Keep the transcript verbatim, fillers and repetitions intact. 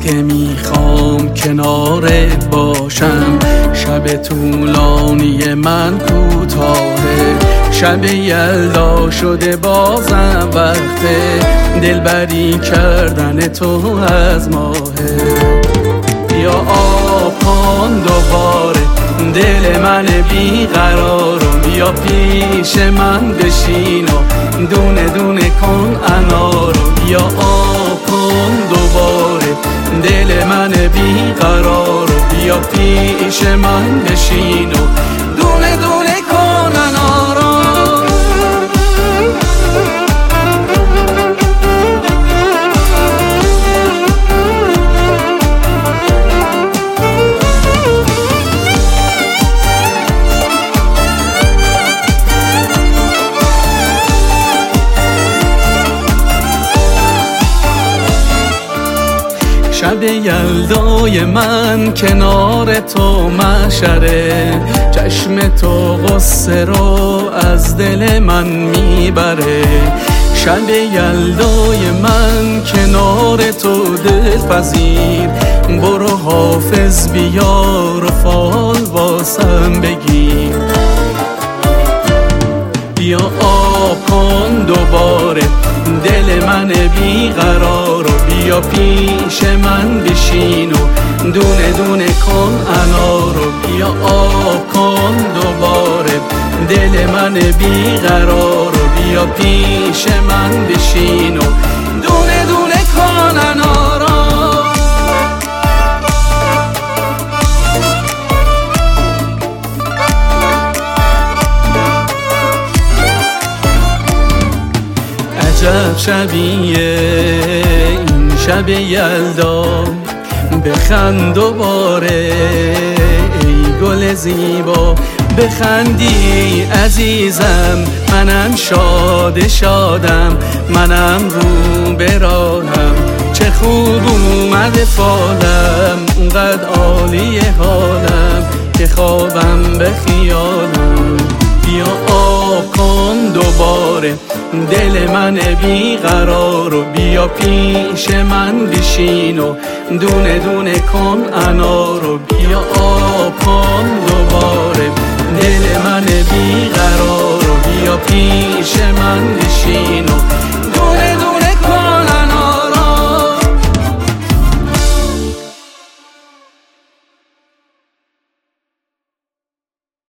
وقتی میخوام کنارت باشم، شب طولانی من کوتاهه، شب یلدا شده بازم وقته، دلبری کردن تو از ماهه. بیا آب کن دوباره دل من بیقرار رو، بیا پیش من بشین و دونه دونه کن انارو. بیا آب کن دوباره دل من بیقرار رو، بیا پیش من بشین و دونه دونه کن انارو. شب یلدای من کنار تو محشره، چشم تو غصه رو از دل من میبره. شب یلدای من کنار تو دلپذیر، برو حافظ بیار و فال واسم بگیر. بیا آب کن دوباره دل من بیقرار رو، بیا پیش من بشین و دونه دونه کن انارو. بیا آب کن دوباره دل من بیقرار رو، بیا پیش من بشین و دونه دونه کن انارو. عجب شبیه این شب یلدا، بخند دوباره ای گل زیبا. بخندی عزیزم منم شاد شادم، منم رو به راهم، چه خوب اومده فالم، اونقدر عالی حالم که خوابم به خیالم. بیا آب کن دوباره دل من بیقرار رو، بیا پیش من بشین و دونه دونه کن انارو. بیا آب کن دوباره دل من بیقرار رو، بیا پیش من بشین و دونه دونه